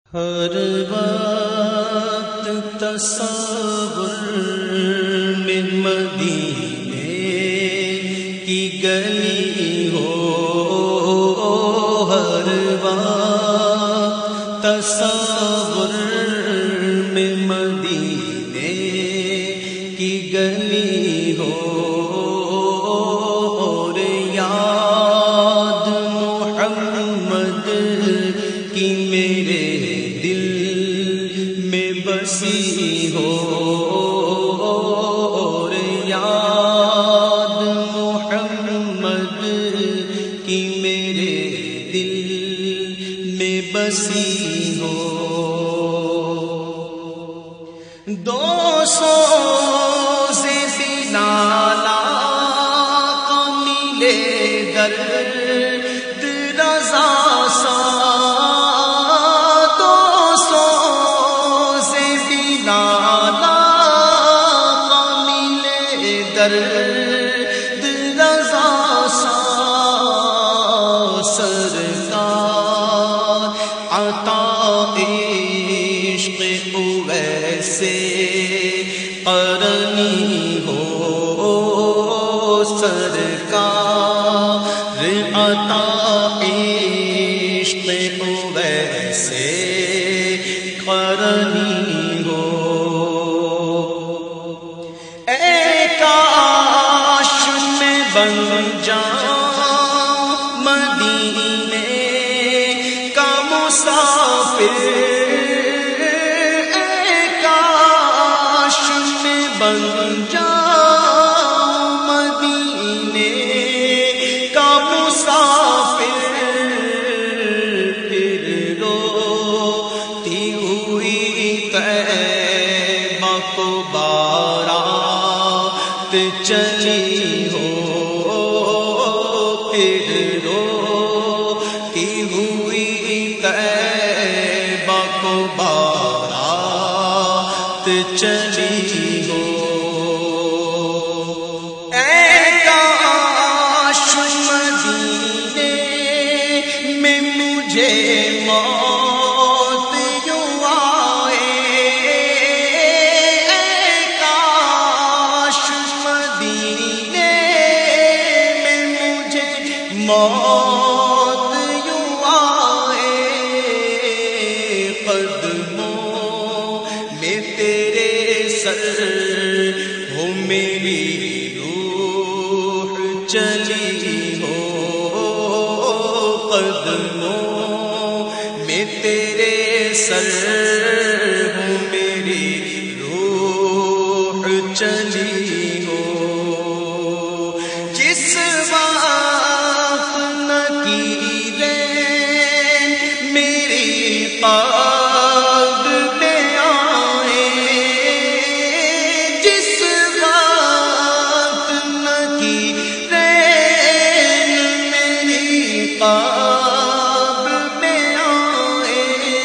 ہر وقت تصور میں مدینے کی گلی ہو، ہر وقت تصور میں مدینے کی گلی ہو، اور یاد محمد کی میرے دل میں بسی ہو، اور یاد محمد کی میرے دل میں بسی ہو۔ 200 سے سینالا کا ملے درد رضا سا، 200 سے سینالا کا ملے درد رضا سا، سرکار عطا عشق ویسے قرنی ہو، سرکار عطا عشق ویسے قرنی ہو۔ اے کاش میں بن جاؤں مدینے کا مسافر، بن جاؤں مدینے کا مسافر، پھر روتی ہوئی طیبہ کو بارات چلی ہو، پھر روتی ہوئی طیبہ کو بارات چلی ہو۔ اے کاش مدینے میں مجھے موت یوں آئے، اے کاش مدینے میں مجھے موت یوں آئے، قدموں میں تیرے سر ہو میری روح چلی ہو، قدموں میں تیرے سر ہو میری روح چلی ہو۔ جس وقت نکیریں میری قلب میں آئے، جس وقت نکیریں میری قلب میں آئے،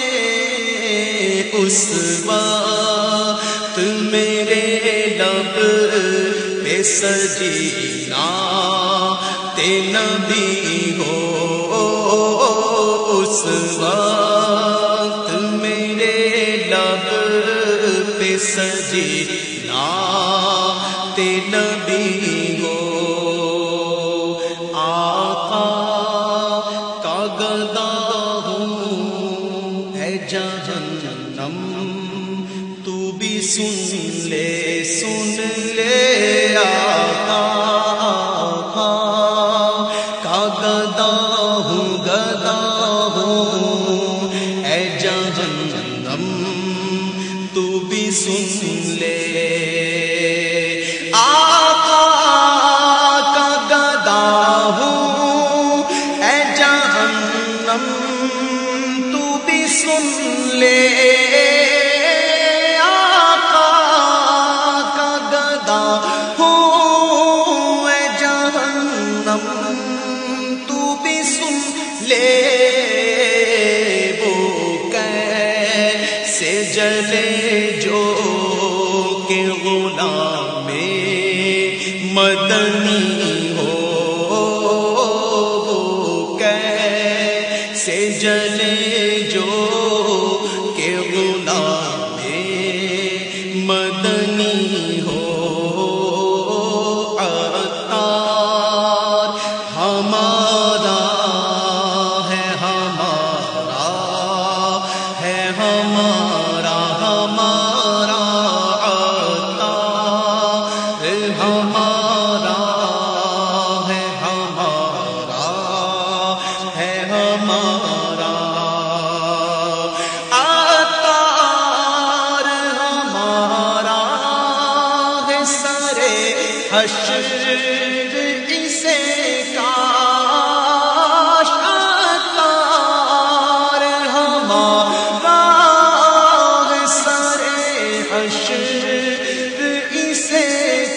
اس وقت میرے لب پہ سجینا تے نبی ہو، اس وقت میرے لب پہ سجینا تے نبی ہو۔ آقا کا گدا ہوں ہے جہنم، تو بھی سن لے آقا کا گدا ہوں اے جہنم، تو بھی سن لے۔ آقا کا گدا ہوں اے جہنم، تو بھی سن لے، آقا کا گدا ہوں اے جہنم، تو بھی سن لے۔ وہ کیسے جلے جو کہ غلام مدنی ہو، وہ کیسے جلے جو ہمارا ہمارا عطار ہمارا ہے ہمارا ہے ہمارا عطار ہمارا ہے سرے حشر اسے کاش عطار ہمارا ہے سرے حشر اسے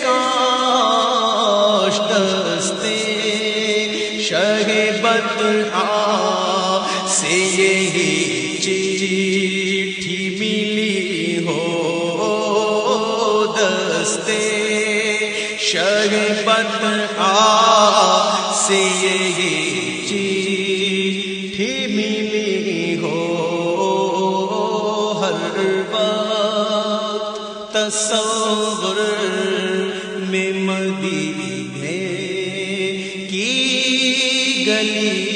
کاش دستے شہ بدعا سے یہی چٹھی ملی ہو دستے شہ بدعا سے یہی چٹھی ملی ہو ہر وقت تصور میں مدینے کی گلی